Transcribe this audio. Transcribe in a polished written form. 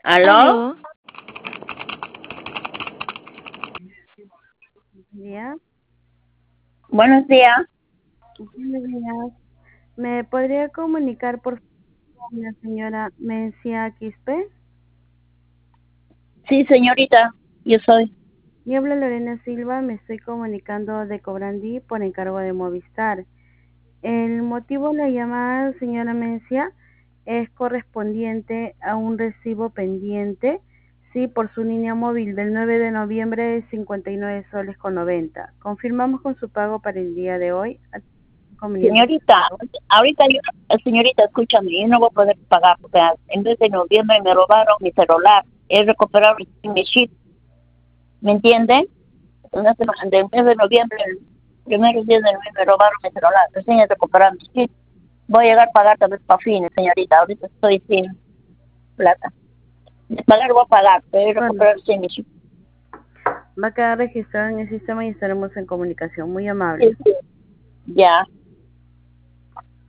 ¿Aló? Aló, Días. Buenos días. Buenos días. ¿Me podría comunicar, por favor, con la señora Mencia Quispe? Sí, señorita, yo soy. Y habla Lorena Silva, me estoy comunicando de Cobrandí por encargo de Movistar. El motivo de la llamada, señora Mencia, es correspondiente a un recibo pendiente, sí, por su línea móvil del 9 de noviembre, 59 soles con 90. Confirmamos con su pago para el día de hoy. Conveniente. Señorita, ahorita yo, señorita, escúchame, yo no voy a poder pagar porque en vez de noviembre me robaron mi celular. He recuperado mi chip, ¿me entiende? En vez de noviembre, el primer día de noviembre me robaron mi celular. Recién he recuperado mi chip. Voy a llegar a pagar tal vez para fines, señorita. Ahorita estoy sin plata. De pagar voy a pagar, pero he Bueno, recuperado recién mi chip. va a quedar registrado en el sistema y estaremos en comunicación. Muy amable. Sí, sí. Ya.